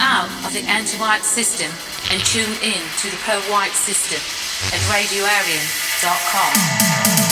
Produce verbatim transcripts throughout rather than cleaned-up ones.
out of the anti-white system and tune in to the pro-white system at radio arian dot com.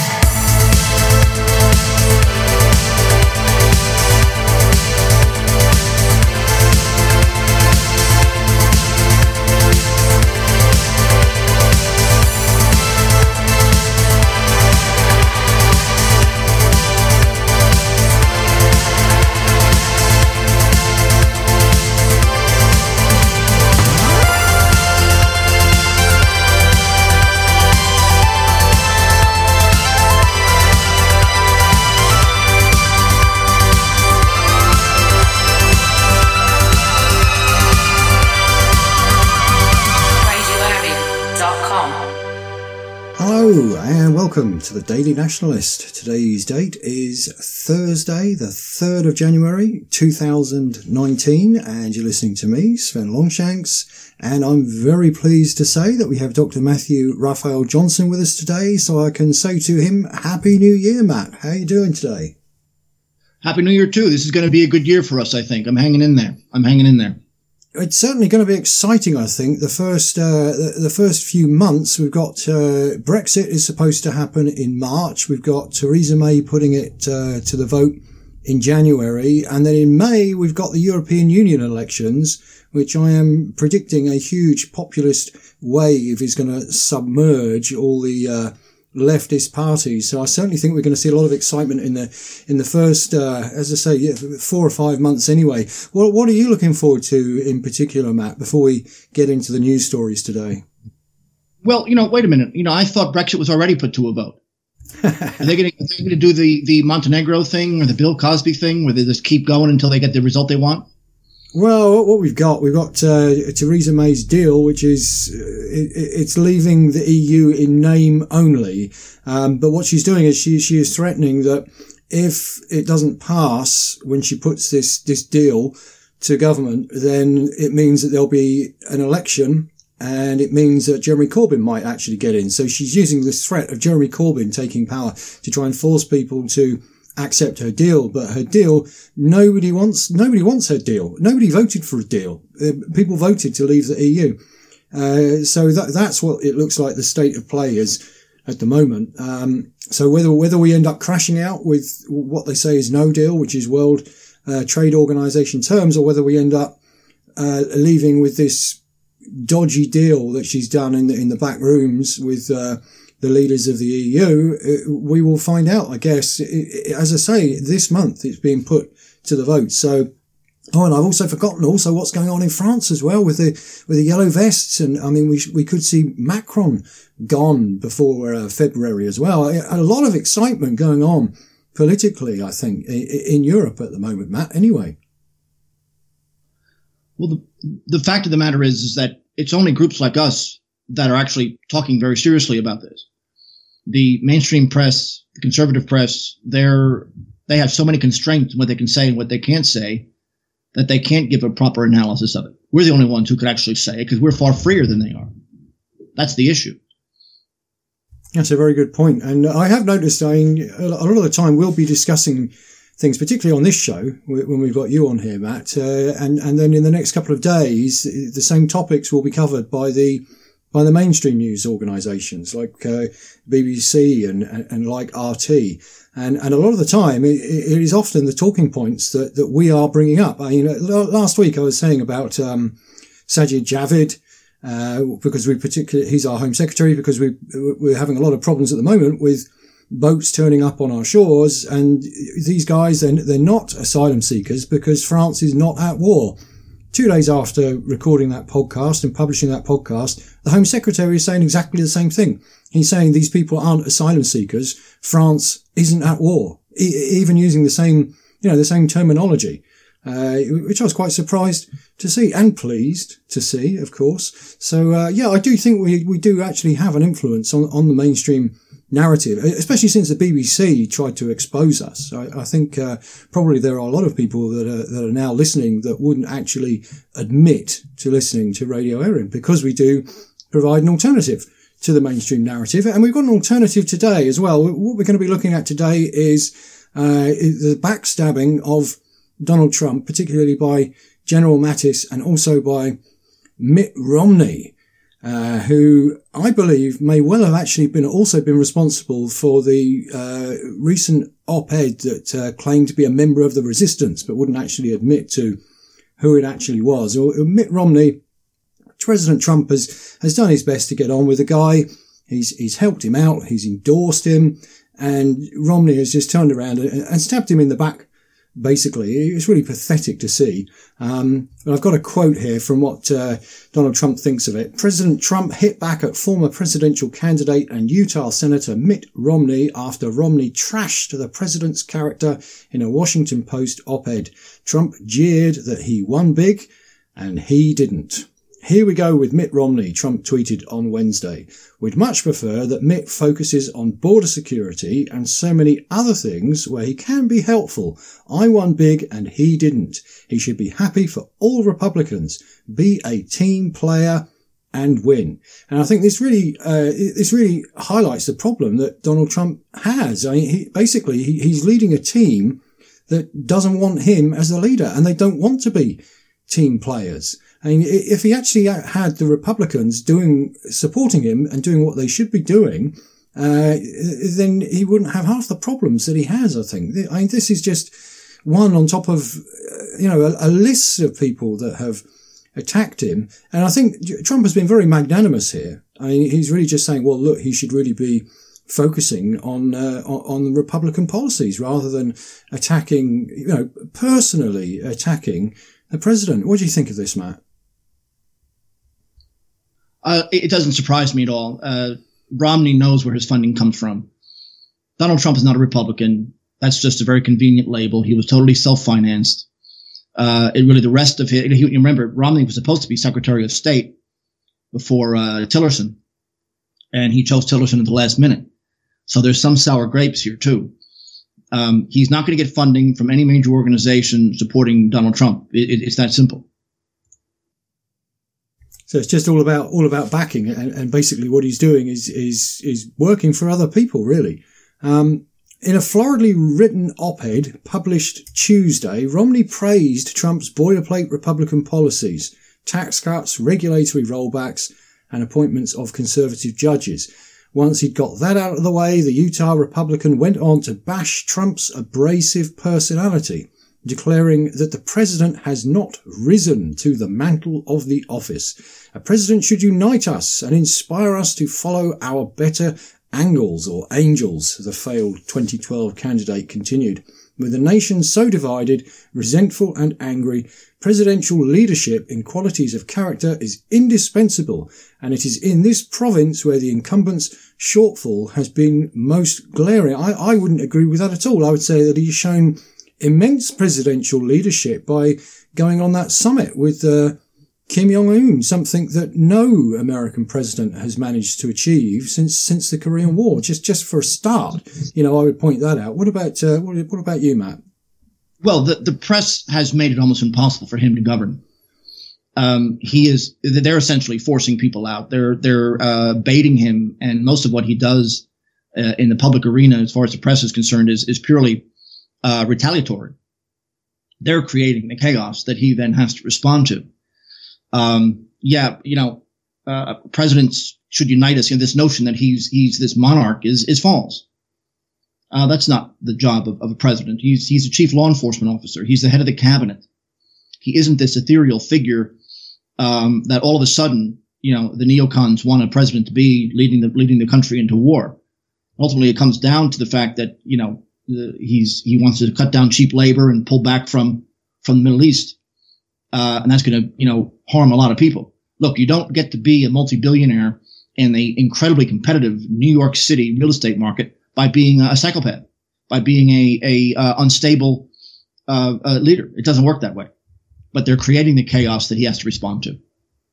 Hello and welcome to the Daily Nationalist. Today's date is Thursday, the third of January two thousand nineteen, and you're listening to me, Sven Longshanks, and I'm very pleased to say that we have Doctor Matthew Raphael Johnson with us today, so I can say to him, Happy New Year, Matt. How are you doing today? Happy New Year too. This is going to be a good year for us, I think. I'm hanging in there. I'm hanging in there. It's certainly going to be exciting, I think. The first, uh, the, the first few months, we've got, uh, Brexit is supposed to happen in March. We've got Theresa May putting it, uh, to the vote in January. And then in May, we've got the European Union elections, which I am predicting a huge populist wave is going to submerge all the, uh, leftist parties. So I certainly think we're going to see a lot of excitement in the in the first, uh, as I say, yeah, four or five months anyway. What what are you looking forward to in particular, Matt, before we get into the news stories today? Well, you know, wait a minute. You know, I thought Brexit was already put to a vote. Are they going to do the, the Montenegro thing or the Bill Cosby thing where they just keep going until they get the result they want? Well, what we've got, we've got uh, Theresa May's deal, which is uh, it, it's leaving the E U in name only. Um, but what she's doing is she she is threatening that if it doesn't pass when she puts this this deal to government, then it means that there'll be an election, and it means that Jeremy Corbyn might actually get in. So she's using this threat of Jeremy Corbyn taking power to try and force people to accept her deal. But her deal, nobody wants, nobody wants her deal. Nobody voted for a deal. Uh, people voted to leave the E U. Uh, so that, that's what it looks like the state of play is at the moment. Um, so whether, whether we end up crashing out with what they say is no deal, which is World uh, Trade Organization terms, or whether we end up, uh, leaving with this dodgy deal that she's done in the, in the back rooms with, uh, the leaders of the E U, we will find out, I guess. As I say, this month it's being put to the vote. So, oh, and I've also forgotten also what's going on in France as well with the, with the yellow vests. And I mean, we, we could see Macron gone before uh, February as well. A lot of excitement going on politically, I think, in Europe at the moment, Matt, anyway. Well, the, the fact of the matter is, is that it's only groups like us that are actually talking very seriously about this. The mainstream press, the conservative press, they're, they have so many constraints on what they can say and what they can't say that they can't give a proper analysis of it. We're the only ones who could actually say it because we're far freer than they are. That's the issue. That's a very good point. And I have noticed, I mean, a lot of the time we'll be discussing things, particularly on this show, when we've got you on here, Matt, uh, and, and then in the next couple of days, the same topics will be covered by the by the mainstream news organisations like uh, B B C and, and, and like R T. And, and a lot of the time, it, it is often the talking points that, that we are bringing up. I mean, last week I was saying about um, Sajid Javid, uh, because we particularly, he's our Home Secretary, because we, we're having a lot of problems at the moment with boats turning up on our shores. And these guys, they're, they're not asylum seekers because France is not at war. Two days after recording that podcast and publishing that podcast, the Home Secretary is saying exactly the same thing. He's saying these people aren't asylum seekers. France isn't at war. E- even using the same, you know, the same terminology, uh, which I was quite surprised to see and pleased to see, of course. So, uh, yeah, I do think we, we do actually have an influence on, on the mainstream narrative, especially since the B B C tried to expose us. I, I think uh, probably there are a lot of people that are, that are now listening that wouldn't actually admit to listening to Radio Arian because we do provide an alternative to the mainstream narrative. And we've got an alternative today as well. What we're going to be looking at today is uh, the backstabbing of Donald Trump, particularly by General Mattis, and also by Mitt Romney, uh, who I believe may well have actually been also been responsible for the uh, recent op-ed that uh, claimed to be a member of the resistance, but wouldn't actually admit to who it actually was. Or Mitt Romney, President Trump has has done his best to get on with the guy. He's he's helped him out. He's endorsed him, and Romney has just turned around and, and stabbed him in the back. Basically, it's really pathetic to see. Um, but I've got a quote here from what uh, Donald Trump thinks of it. President Trump hit back at former presidential candidate and Utah Senator Mitt Romney after Romney trashed the president's character in a Washington Post op-ed. Trump jeered that he won big, and he didn't. Here we go with Mitt Romney, Trump tweeted on Wednesday. We'd much prefer that Mitt focuses on border security and so many other things where he can be helpful. I won big and he didn't. He should be happy for all Republicans. Be a team player and win. And I think this really, uh, this really highlights the problem that Donald Trump has. I mean, he, basically, he, he's leading a team that doesn't want him as the leader, and they don't want to be team players. I mean, if he actually had the Republicans doing, supporting him and doing what they should be doing, uh, then he wouldn't have half the problems that he has, I think. I mean, this is just one on top of, you know, a, a list of people that have attacked him. And I think Trump has been very magnanimous here. I mean, he's really just saying, well, look, he should really be focusing on, uh, on Republican policies rather than attacking, you know, personally attacking the president. What do you think of this, Matt? Uh, it doesn't surprise me at all. Uh, Romney knows where his funding comes from. Donald Trump is not a Republican. That's just a very convenient label. He was totally self-financed. Uh, it really, the rest of it, you remember, Romney was supposed to be Secretary of State before uh, Tillerson, and he chose Tillerson at the last minute. So there's some sour grapes here, too. Um, he's not going to get funding from any major organization supporting Donald Trump. It, it, it's that simple. So it's just all about all about backing, and, and basically what he's doing is is is working for other people, really. Um, in a floridly written op-ed published Tuesday, Romney praised Trump's boilerplate Republican policies, tax cuts, regulatory rollbacks, and appointments of conservative judges. Once he'd got that out of the way, the Utah Republican went on to bash Trump's abrasive personality, declaring that the president has not risen to the mantle of the office. A president should unite us and inspire us to follow our better angles or angels, the failed twenty twelve candidate continued. With a nation so divided, resentful and angry, presidential leadership in qualities of character is indispensable, and it is in this province where the incumbent's shortfall has been most glaring. I, I wouldn't agree with that at all. I would say that he's shown immense presidential leadership by going on that summit with uh, Kim Jong-un, something that no American president has managed to achieve since since the Korean War. Just just for a start, you know, I would point that out. What about uh, what, what about you, Matt? Well, the the press has made it almost impossible for him to govern. Um, he is they're essentially forcing people out. They're they're uh, baiting him, and most of what he does uh, in the public arena, as far as the press is concerned, is is purely uh, retaliatory. They're creating the chaos that he then has to respond to. Um, yeah, you know, uh, presidents should unite us. You know, this notion that he's he's this monarch is is false. Uh, that's not the job of, of a president. He's he's a chief law enforcement officer. He's the head of the cabinet. He isn't this ethereal figure um, that all of a sudden, you know, the neocons want a president to be leading the leading the country into war. Ultimately, it comes down to the fact that, you know, the, he's he wants to cut down cheap labor and pull back from from the Middle East. Uh, and that's going to, you know, harm a lot of people. Look, you don't get to be a multi-billionaire in the incredibly competitive New York City real estate market by being a psychopath, by being a, a uh, unstable uh, uh, leader. It doesn't work that way. But they're creating the chaos that he has to respond to.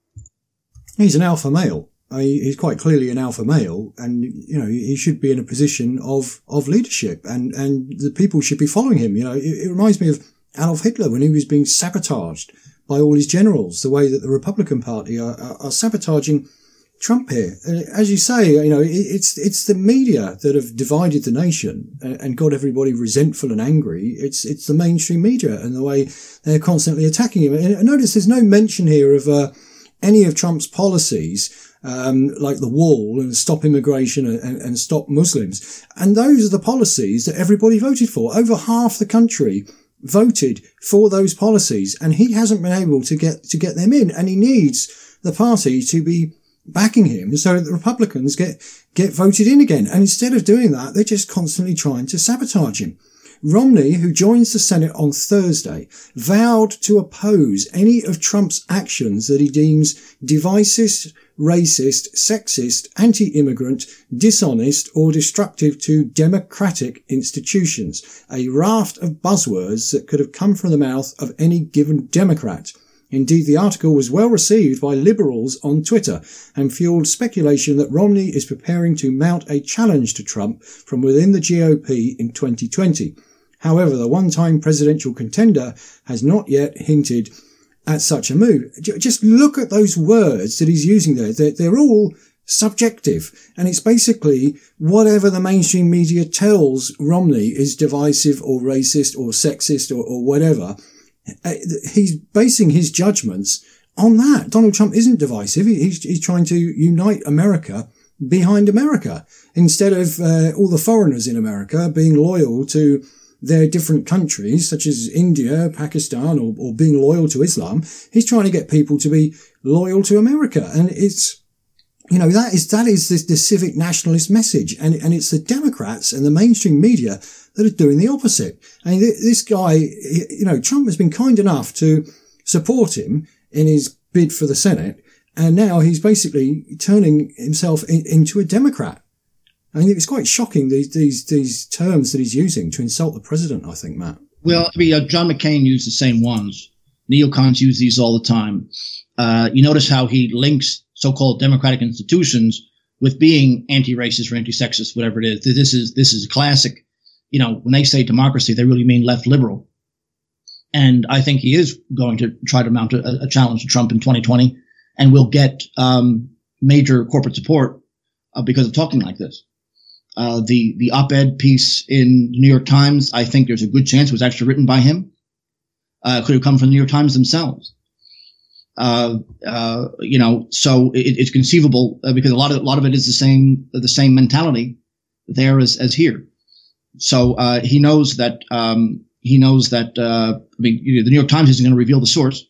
He's an alpha male. I mean, he's quite clearly an alpha male, and, you know, he should be in a position of, of leadership, and, and the people should be following him. You know, it, it reminds me of Adolf Hitler when he was being sabotaged by all his generals, the way that the Republican Party are, are, are sabotaging Trump here. As you say, you know, it's it's the media that have divided the nation and got everybody resentful and angry. It's it's the mainstream media and the way they're constantly attacking him. And notice there's no mention here of uh, any of Trump's policies, um, like the wall and stop immigration and, and stop Muslims. And those are the policies that everybody voted for. Over half the country voted for those policies, and he hasn't been able to get to get them in. And he needs the party to be backing him so that the Republicans get, get voted in again. And instead of doing that, they're just constantly trying to sabotage him. Romney, who joins the Senate on Thursday, vowed to oppose any of Trump's actions that he deems divisive, racist, sexist, anti-immigrant, dishonest, or destructive to democratic institutions. A raft of buzzwords that could have come from the mouth of any given Democrat. Indeed, the article was well received by liberals on Twitter and fueled speculation that Romney is preparing to mount a challenge to Trump from within the G O P in twenty twenty. However, the one-time presidential contender has not yet hinted at such a move. Just look at those words that he's using there. They're, they're all subjective, and it's basically whatever the mainstream media tells Romney is divisive or racist or sexist or, or whatever. He's basing his judgments on that. Donald Trump isn't divisive. He's, he's trying to unite America behind America instead of uh, all the foreigners in America being loyal to their different countries, such as India, Pakistan, or, or being loyal to Islam. He's trying to get people to be loyal to America. And it's, you know, that is, that is the, the civic nationalist message. And, and it's the Democrats and the mainstream media that are doing the opposite. I mean, this guy, you know, Trump has been kind enough to support him in his bid for the Senate, and now he's basically turning himself in, into a Democrat. I mean, it's quite shocking, these, these, these terms that he's using to insult the president, I think, Matt. Well, I mean, uh, John McCain used the same ones. Neocons use these all the time. Uh, you notice how he links so-called democratic institutions with being anti-racist or anti-sexist, whatever it is. This is, this is classic. You know, when they say democracy, they really mean left liberal. And I think he is going to try to mount a, a challenge to Trump in twenty twenty and will get um, major corporate support uh, because of talking like this. Uh, the, the op-ed piece in the New York Times, I think there's a good chance it was actually written by him. Uh, could have come from the New York Times themselves. Uh, uh, you know, so it, it's conceivable uh, because a lot of, a lot of it is the same, the same mentality there as, as here. So, uh, he knows that, um, he knows that, uh, I mean, you know, the New York Times isn't going to reveal the source.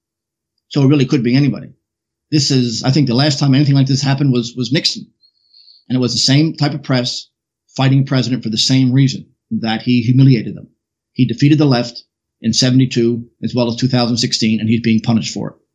So it really could be anybody. This is, I think the last time anything like this happened was, was Nixon. And it was the same type of press fighting a president for the same reason, that he humiliated them. He defeated the left in seventy-two as well as two thousand sixteen, and he's being punished for it.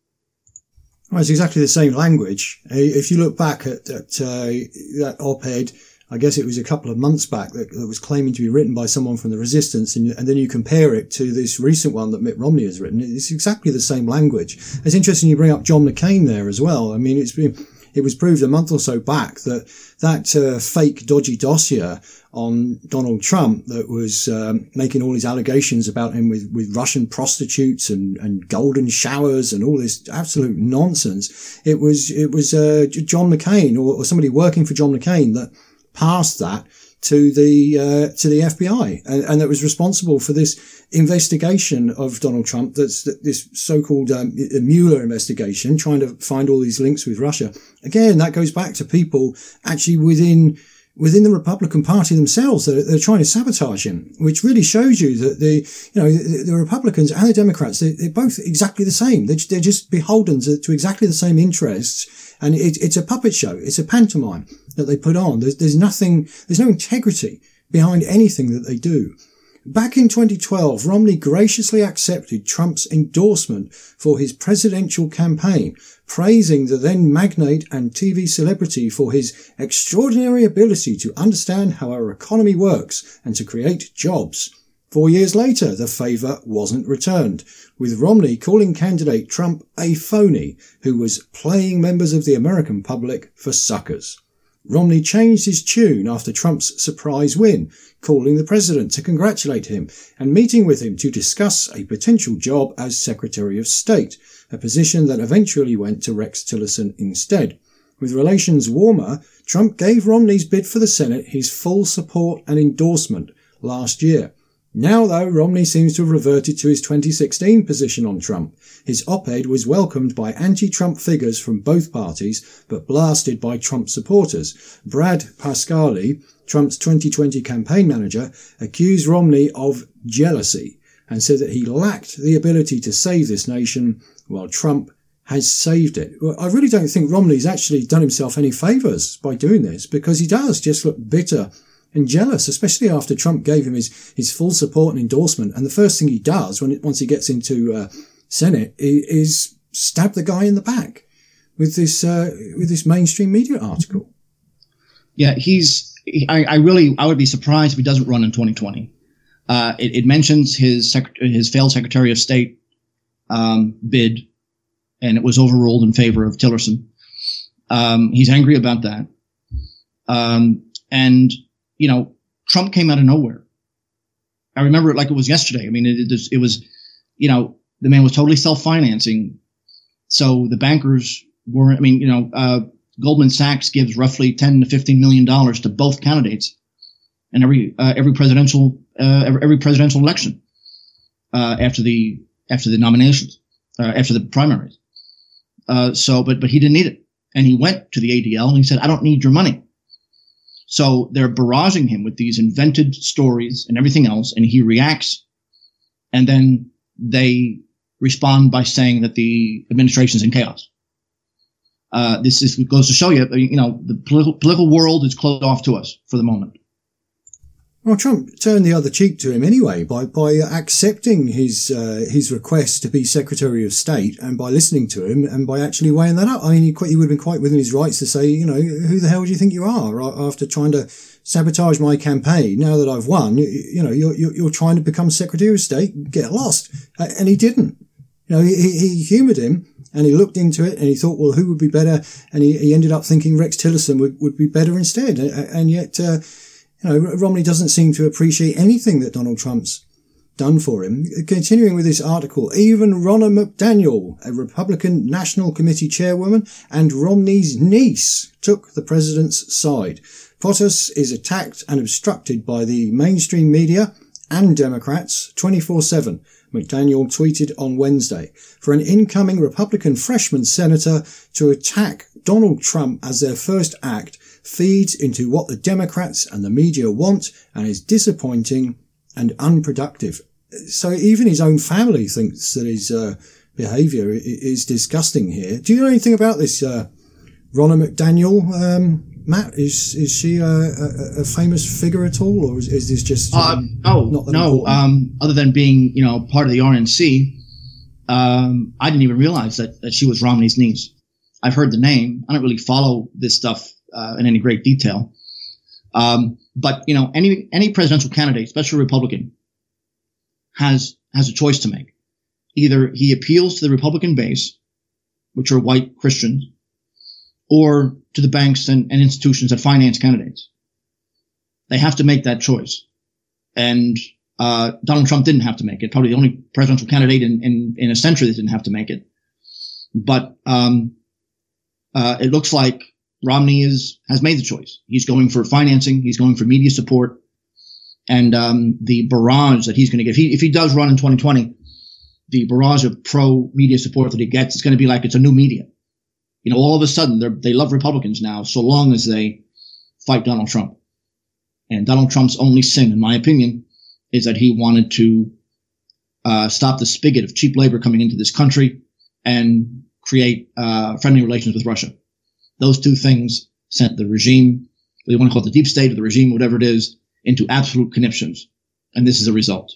Well, it's exactly the same language. If you look back at, at uh, that op-ed, I guess it was a couple of months back that, that was claiming to be written by someone from the resistance, and, and then you compare it to this recent one that Mitt Romney has written. It's exactly the same language. It's interesting you bring up John McCain there as well. I mean, it's been, it was proved a month or so back that that uh, fake dodgy dossier on Donald Trump that was um, making all these allegations about him with, with Russian prostitutes and, and golden showers and all this absolute nonsense. It was, it was uh, John McCain or, or somebody working for John McCain that passed that to the uh, to the F B I, and, and that was responsible for this investigation of Donald Trump. That's this so-called um, Mueller investigation, trying to find all these links with Russia. Again, that goes back to people actually within within the Republican Party themselves that they're trying to sabotage him, which really shows you that the you know the, the Republicans and the Democrats they, they're both exactly the same. They're, they're just beholden to, to exactly the same interests. And it, it's a puppet show. It's a pantomime that they put on. There's, there's nothing, there's no integrity behind anything that they do. Back in twenty twelve, Romney graciously accepted Trump's endorsement for his presidential campaign, praising the then magnate and T V celebrity for his extraordinary ability to understand how our economy works and to create jobs. Four years later, the favour wasn't returned, with Romney calling candidate Trump a phony who was playing members of the American public for suckers. Romney changed his tune after Trump's surprise win, calling the president to congratulate him and meeting with him to discuss a potential job as Secretary of State, a position that eventually went to Rex Tillerson instead. With relations warmer, Trump gave Romney's bid for the Senate his full support and endorsement last year. Now, though, Romney seems to have reverted to his twenty sixteen position on Trump. His op-ed was welcomed by anti-Trump figures from both parties, but blasted by Trump supporters. Brad Parscale, Trump's twenty twenty campaign manager, accused Romney of jealousy and said that he lacked the ability to save this nation while Trump has saved it. Well, I really don't think Romney's actually done himself any favours by doing this, because he does just look bitter and jealous, especially after Trump gave him his, his full support and endorsement. And the first thing he does when it, once he gets into uh, Senate is, is stab the guy in the back with this uh, with this mainstream media article. Yeah, he's. I, I really I would be surprised if he doesn't run in twenty twenty. Uh, it, it mentions his sec- his failed Secretary of State um, bid, and it was overruled in favor of Tillerson. Um, he's angry about that, um, and. You know, Trump came out of nowhere. I remember it like it was yesterday. I mean, it, it, it was, you know, the man was totally self-financing. So the bankers were, I mean, you know, uh, Goldman Sachs gives roughly ten to fifteen million dollars to both candidates in every, uh, every presidential, uh, every, every presidential election, uh, after the, after the nominations, uh, after the primaries. Uh, so, but, but he didn't need it. And he went to the A D L and he said, I don't need your money. So they're barraging him with these invented stories and everything else, and he reacts, and then they respond by saying that the administration's in chaos. Uh, this is, goes to show you, you know, the political, political world is closed off to us for the moment. Well, Trump turned the other cheek to him anyway by by accepting his uh, his request to be Secretary of State, and by listening to him and by actually weighing that up. I mean, he, he would have been quite within his rights to say, you know, who the hell do you think you are? After trying to sabotage my campaign, now that I've won, you, you know, you're, you're trying to become Secretary of State, get lost. And he didn't. You know, he, he humoured him, and he looked into it, and he thought, well, who would be better? And he, he ended up thinking Rex Tillerson would, would be better instead. And yet, uh, you know, Romney doesn't seem to appreciate anything that Donald Trump's done for him. Continuing with this article, even Ronna McDaniel, a Republican National Committee chairwoman and Romney's niece, took the president's side. POTUS is attacked and obstructed by the mainstream media and Democrats twenty-four seven. McDaniel tweeted on Wednesday, for an incoming Republican freshman senator to attack Donald Trump as their first act feeds into what the Democrats and the media want and is disappointing and unproductive. So even his own family thinks that his uh, behaviour is disgusting here. Do you know anything about this uh, Ronna McDaniel, um, Matt? Is is she a, a, a famous figure at all, or is, is this just um, uh, no, not no? Um, other than being, you know, part of the R N C, um, I didn't even realize that, that she was Romney's niece. I've heard the name. I don't really follow this stuff uh, in any great detail. Um, but you know, any any presidential candidate, especially Republican, has has a choice to make. Either he appeals to the Republican base, which are white Christians, or to the banks and, and institutions that finance candidates. They have to make that choice. And uh, Donald Trump didn't have to make it. Probably the only presidential candidate in, in, in a century that didn't have to make it. But um, uh, it looks like Romney is has made the choice. He's going for financing. He's going for media support. And um, the barrage that he's going to get, if he, if he does run in twenty twenty, the barrage of pro-media support that he gets is going to be like it's a new media. You know, all of a sudden, they love Republicans now, so long as they fight Donald Trump. And Donald Trump's only sin, in my opinion, is that he wanted to uh, stop the spigot of cheap labor coming into this country and create uh, friendly relations with Russia. Those two things sent the regime, whether you want to call it the deep state or the regime, whatever it is, into absolute conniptions. And this is a result.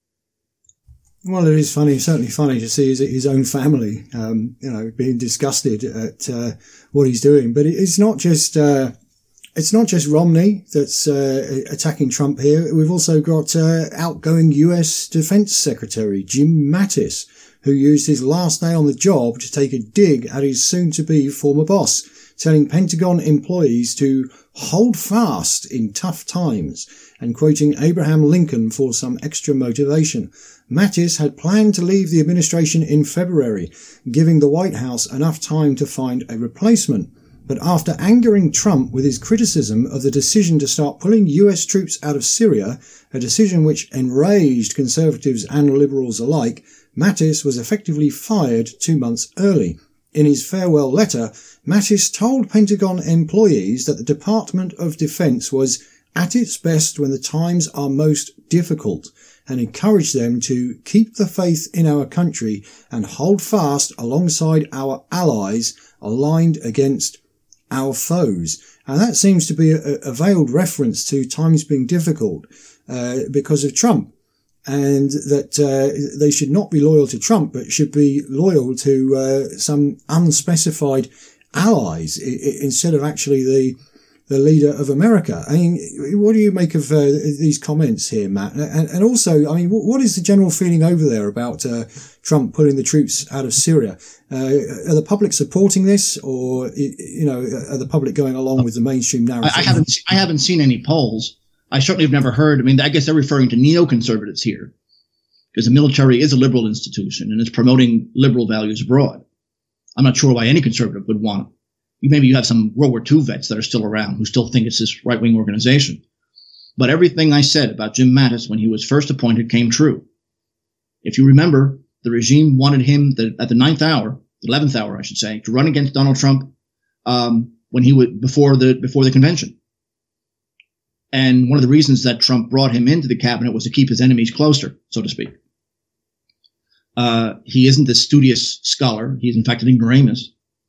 Well, it is funny, certainly funny to see his, his own family, um, you know, being disgusted at uh, what he's doing. But it's not just uh, it's not just Romney that's uh, attacking Trump here. We've also got uh, outgoing U S Defense Secretary Jim Mattis, who used his last day on the job to take a dig at his soon-to-be former boss, telling Pentagon employees to hold fast in tough times and quoting Abraham Lincoln for some extra motivation. Mattis had planned to leave the administration in February, giving the White House enough time to find a replacement. but after angering Trump with his criticism of the decision to start pulling U S troops out of Syria, a decision which enraged conservatives and liberals alike, Mattis was effectively fired two months early. In his farewell letter, Mattis told Pentagon employees that the Department of Defense was at its best when the times are most difficult, and encouraged them to keep the faith in our country and hold fast alongside our allies aligned against our foes. And that seems to be a, a veiled reference to times being difficult uh, because of Trump, and that uh, they should not be loyal to Trump, but should be loyal to uh, some unspecified allies I- I- instead of actually the the leader of America. I mean, what do you make of uh, these comments here, Matt? And, and also, I mean, what is the general feeling over there about uh, Trump pulling the troops out of Syria? Uh, are the public supporting this, or, you know, are the public going along with the mainstream narrative? I, I haven't, I haven't seen any polls. I certainly have never heard. I mean, I guess they're referring to neoconservatives here, because the military is a liberal institution and it's promoting liberal values abroad. I'm not sure why any conservative would want it. Maybe you have some World War Two vets that are still around who still think it's this right-wing organization. But everything I said about Jim Mattis when he was first appointed came true. If you remember, the regime wanted him the, at the ninth hour, the eleventh hour, I should say, to run against Donald Trump um, when he would before the before the convention. And one of the reasons that Trump brought him into the cabinet was to keep his enemies closer, so to speak. Uh, he isn't this studious scholar. He's in fact an ignoramus.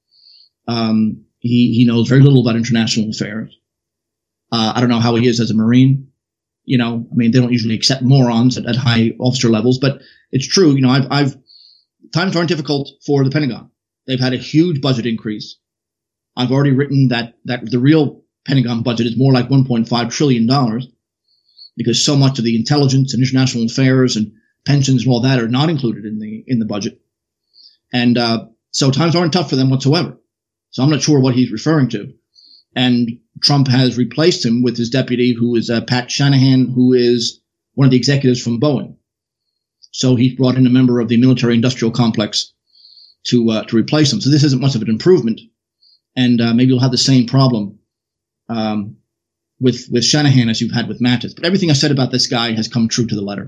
Um, he, he knows very little about international affairs. Uh, I don't know how he is as a Marine. You know, I mean, they don't usually accept morons at, at high officer levels, but it's true. You know, I've, I've, times aren't difficult for the Pentagon. They've had a huge budget increase. I've already written that, that the real Pentagon budget is more like one point five trillion dollars, because so much of the intelligence and international affairs and pensions and all that are not included in the, in the budget. And, uh, so times aren't tough for them whatsoever. So I'm not sure what he's referring to. And Trump has replaced him with his deputy, who is uh, Pat Shanahan, who is one of the executives from Boeing. So he brought in a member of the military-industrial complex to uh, to replace him. So this isn't much of an improvement. And uh, maybe you'll have the same problem um, with with Shanahan as you've had with Mattis. But everything I said about this guy has come true to the letter.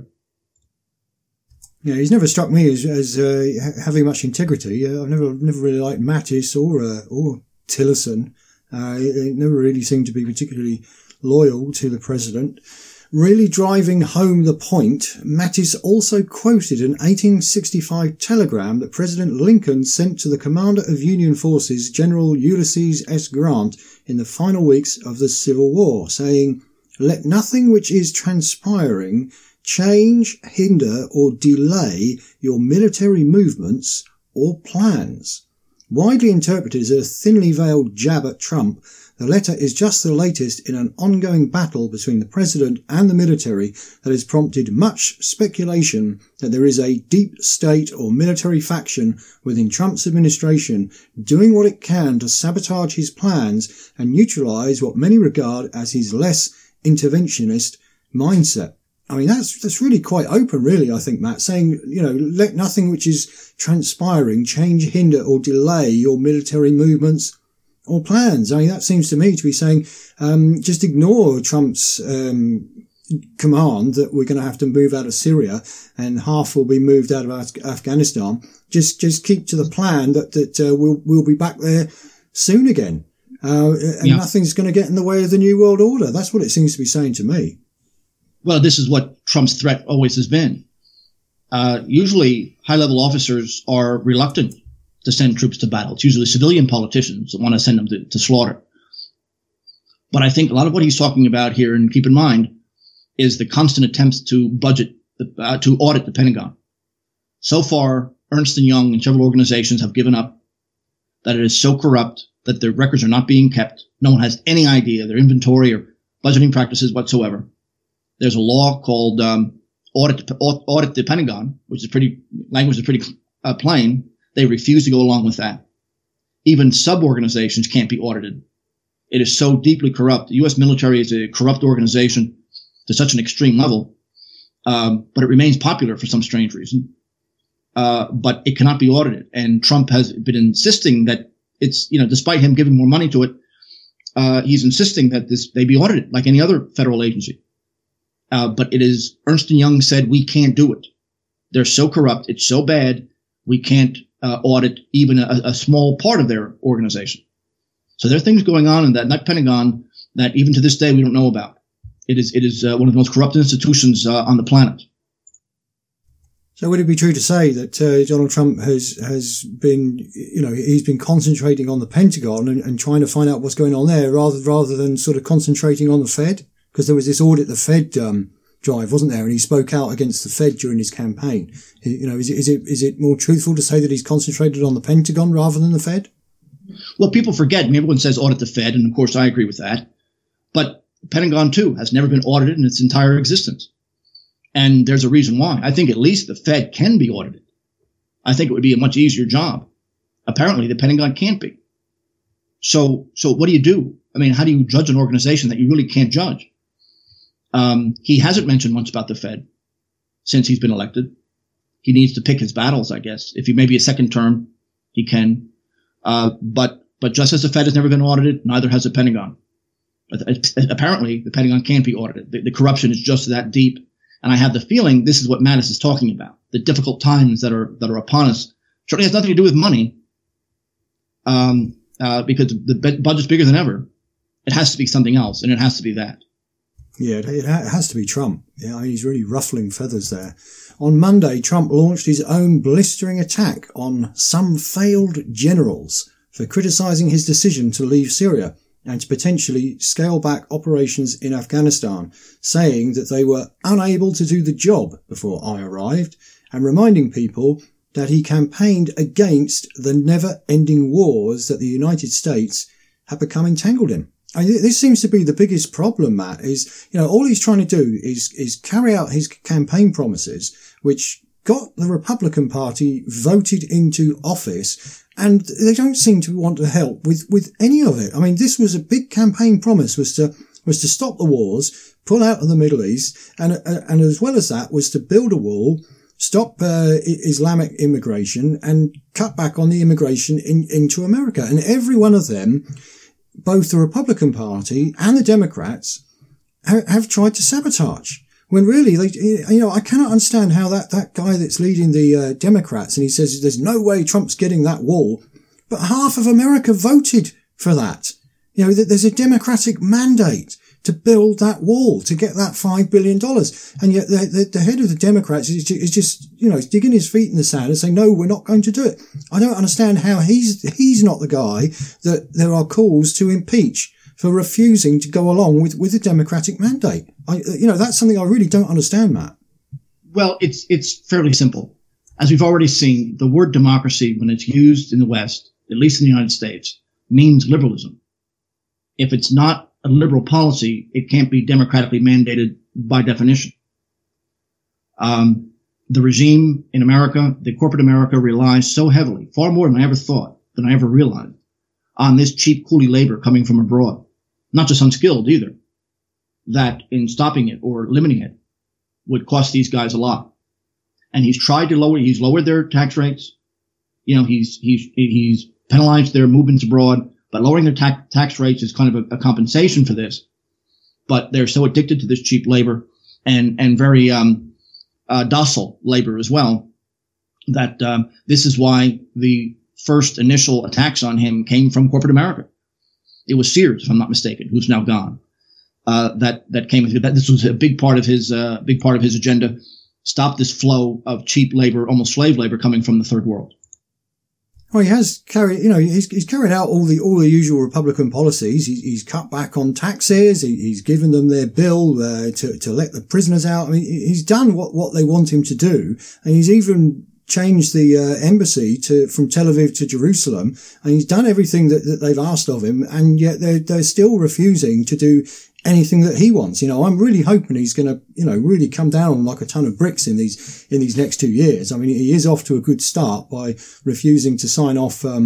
Yeah, he's never struck me as, as uh, having much integrity. Uh, I've never never really liked Mattis or uh, or Tillerson. Uh, they never really seemed to be particularly loyal to the president. Really driving home the point, Mattis also quoted an eighteen sixty-five telegram that President Lincoln sent to the commander of Union forces, General Ulysses S. Grant, in the final weeks of the Civil War, saying, "Let nothing which is transpiring change, hinder, or delay your military movements or plans." Widely interpreted as a thinly veiled jab at Trump, the letter is just the latest in an ongoing battle between the president and the military that has prompted much speculation that there is a deep state or military faction within Trump's administration doing what it can to sabotage his plans and neutralize what many regard as his less interventionist mindset. I mean, that's, that's really quite open, really, I think, Matt, saying, you know, let nothing which is transpiring change, hinder, or delay your military movements or plans. I mean, that seems to me to be saying, um, just ignore Trump's, um, command that we're going to have to move out of Syria and half will be moved out of Af- Afghanistan. Just, just keep to the plan that, that, uh, we'll, we'll be back there soon again. Uh, and yeah. Nothing's going to get in the way of the New World Order. That's what it seems to be saying to me. Well, this is what Trump's threat always has been. Uh, usually high-level officers are reluctant to send troops to battle. It's usually civilian politicians that want to send them to, to slaughter. But I think a lot of what he's talking about here, and keep in mind, is the constant attempts to budget, uh, to audit the Pentagon. So far, Ernst and Young and several organizations have given up, that it is so corrupt that their records are not being kept. No one has any idea their inventory or budgeting practices whatsoever. There's a law called um, audit, audit the Pentagon, which is pretty, language is pretty uh, plain. They refuse to go along with that. Even sub-organizations can't be audited. It is so deeply corrupt. The U S military is a corrupt organization to such an extreme level, um, but it remains popular for some strange reason. Uh, but it cannot be audited. And Trump has been insisting that it's, you know, despite him giving more money to it, uh, he's insisting that this they be audited like any other federal agency. Uh, but it is Ernst and Young said we can't do it. They're so corrupt, it's so bad, we can't uh, audit even a, a small part of their organization. So there are things going on in that, that Pentagon that even to this day we don't know about. It is it is uh, one of the most corrupt institutions uh, on the planet. So would it be true to say that uh, Donald Trump has has been, you know, he's been concentrating on the Pentagon and, and trying to find out what's going on there rather rather than sort of concentrating on the Fed? Because there was this audit the Fed um, drive, wasn't there? And he spoke out against the Fed during his campaign. You know, is it is it is it more truthful to say that he's concentrated on the Pentagon rather than the Fed? Well, people forget. I mean, everyone says audit the Fed, and of course I agree with that. But the Pentagon, too, has never been audited in its entire existence. And there's a reason why. I think at least the Fed can be audited. I think it would be a much easier job. Apparently, the Pentagon can't be. So, so what do you do? I mean, how do you judge an organization that you really can't judge? Um, he hasn't mentioned once about the Fed since he's been elected. He needs to pick his battles, I guess. If he may be a second term, he can. Uh, but, but just as the Fed has never been audited, neither has the Pentagon. Apparently, the Pentagon can't be audited. The, the corruption is just that deep. And I have the feeling this is what Mattis is talking about. The difficult times that are, that are upon us. Certainly has nothing to do with money. Um, uh, because the budget's bigger than ever. It has to be something else, and it has to be that. Yeah, it has to be Trump. Yeah, he's really ruffling feathers there. On Monday, Trump launched his own blistering attack on some failed generals for criticizing his decision to leave Syria and to potentially scale back operations in Afghanistan, saying that they were unable to do the job before I arrived, and reminding people that he campaigned against the never-ending wars that the United States had become entangled in. I mean, this seems to be the biggest problem, Matt, is, you know, all he's trying to do is, is carry out his campaign promises, which got the Republican Party voted into office, and they don't seem to want to help with, with any of it. I mean, this was a big campaign promise, was to, was to stop the wars, pull out of the Middle East, and, uh, and as well as that was to build a wall, stop uh, Islamic immigration, and cut back on the immigration in, into America. And every one of them, both the Republican Party and the Democrats, ha- have tried to sabotage. When really, they, you know, I cannot understand how that, that guy that's leading the uh, Democrats, and he says there's no way Trump's getting that wall, but half of America voted for that. You know, there's a Democratic mandate to build that wall, to get that five billion dollars. And yet the, the, the head of the Democrats is, is just, you know, digging his feet in the sand and saying, no, we're not going to do it. I don't understand how he's, he's not the guy that there are calls to impeach for refusing to go along with, with the Democratic mandate. I, you know, that's something I really don't understand, Matt. Well, it's, it's fairly simple. As we've already seen, the word democracy, when it's used in the West, at least in the United States, means liberalism. If it's not a liberal policy, it can't be democratically mandated by definition. Um, the regime in America, the corporate America, relies so heavily, far more than I ever thought, than I ever realized, on this cheap coolie labor coming from abroad. Not just unskilled either, that in stopping it or limiting it would cost these guys a lot. And he's tried to lower, he's lowered their tax rates. You know, he's, he's, he's penalized their movements abroad, but lowering their ta- tax rates is kind of a, a compensation for this. But they're so addicted to this cheap labor and, and very, um, uh, docile labor as well, that, um, this is why the first initial attacks on him came from corporate America. It was Sears, if I'm not mistaken, who's now gone. Uh, that, that came, that this was a big part of his, uh, big part of his agenda. Stop this flow of cheap labor, almost slave labor coming from the third world. Well, he has carried, you know, he's, he's carried out all the, all the usual Republican policies. He's, he's cut back on taxes. He, he's given them their bill, uh, to, to let the prisoners out. I mean, he's done what, what they want him to do. And he's even changed the, uh, embassy to, from Tel Aviv to Jerusalem. And he's done everything that, that they've asked of him. And yet they're, they're still refusing to do anything that he wants. You know, I'm really hoping he's going to, you know, really come down like a ton of bricks in these, in these next two years. I mean, he is off to a good start by refusing to sign off, um,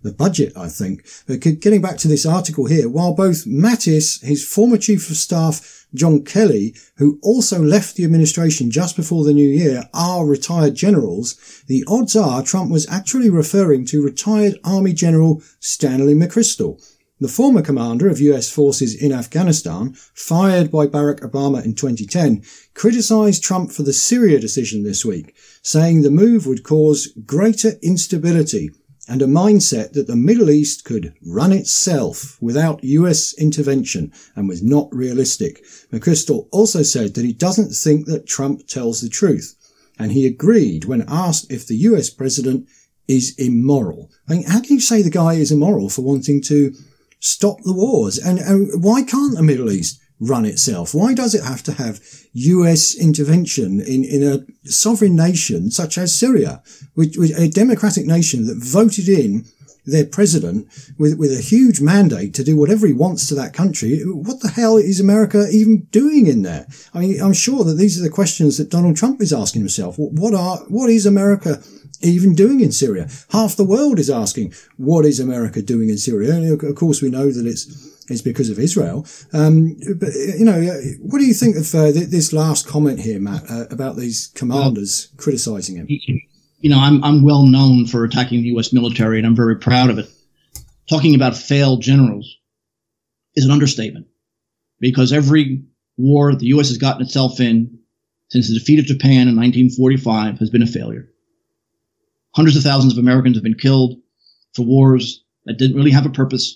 the budget, I think. But getting back to this article here, while both Mattis, his former chief of staff, John Kelly, who also left the administration just before the new year, are retired generals, the odds are Trump was actually referring to retired Army General Stanley McChrystal, the former commander of U S forces in Afghanistan, fired by Barack Obama in twenty ten, criticised Trump for the Syria decision this week, saying the move would cause greater instability and a mindset that the Middle East could run itself without U S intervention and was not realistic. McChrystal also said that he doesn't think that Trump tells the truth, and he agreed when asked if the U S president is immoral. I mean, how can you say the guy is immoral for wanting to stop the wars? And, and why can't the Middle East run itself? Why does it have to have U S intervention in, in a sovereign nation such as Syria, which, which a democratic nation that voted in their president with, with a huge mandate to do whatever he wants to that country? What the hell is America even doing in there? I mean, I'm sure that these are the questions that Donald Trump is asking himself. What are, what is America even doing in Syria? Half the world is asking, what is America doing in Syria? And of course, we know that it's it's because of Israel. Um, but, you know, what do you think of uh, th- this last comment here, Matt, uh, about these commanders well, criticizing him? You know, I'm I'm well known for attacking the U S military, and I'm very proud of it. Talking about failed generals is an understatement, because every war the U S has gotten itself in since the defeat of Japan in nineteen forty-five has been a failure. Hundreds of thousands of Americans have been killed for wars that didn't really have a purpose.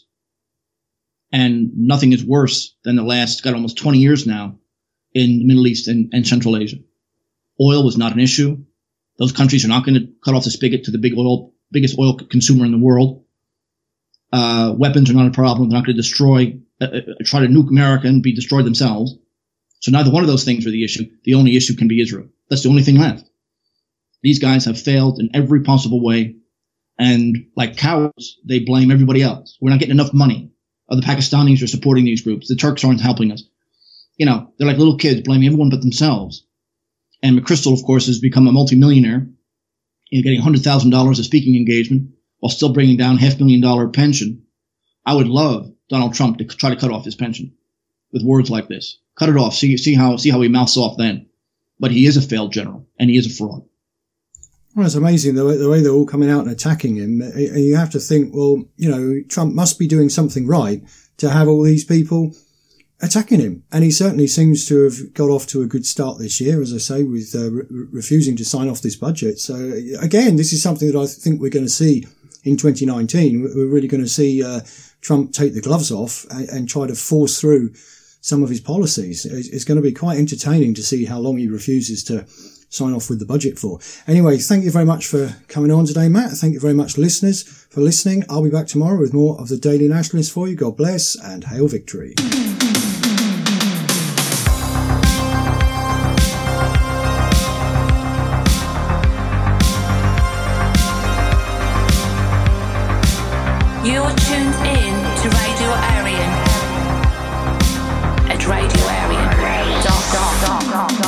And nothing is worse than the last, got almost twenty years now, in the Middle East and, and Central Asia. Oil was not an issue. Those countries are not going to cut off the spigot to the big oil, biggest oil consumer in the world. Uh, weapons are not a problem. They're not going to destroy, uh, uh, try to nuke America and be destroyed themselves. So neither one of those things are the issue. The only issue can be Israel. That's the only thing left. These guys have failed in every possible way. And like cowards, they blame everybody else. We're not getting enough money. Oh, the Pakistanis are supporting these groups. The Turks aren't helping us. You know, they're like little kids blaming everyone but themselves. And McChrystal, of course, has become a multimillionaire. He's getting one hundred thousand dollars a speaking engagement while still bringing down half million dollar pension. I would love Donald Trump to try to cut off his pension with words like this. Cut it off. See, see how, see how he mouths off then. But he is a failed general, and he is a fraud. Well, it's amazing the way, the way they're all coming out and attacking him. And you have to think, well, you know, Trump must be doing something right to have all these people attacking him. And he certainly seems to have got off to a good start this year, as I say, with uh, re- refusing to sign off this budget. So again, this is something that I think we're going to see in twenty nineteen. We're really going to see uh, Trump take the gloves off and, and try to force through some of his policies. It's, it's going to be quite entertaining to see how long he refuses to sign off with the budget for. Anyway, thank you very much for coming on today, Matt. Thank you very much, listeners, for listening. I'll be back tomorrow with more of the Daily Nationalist for you. God bless and hail victory. You're tuned in to Radio Aryan at radio aryan dot com.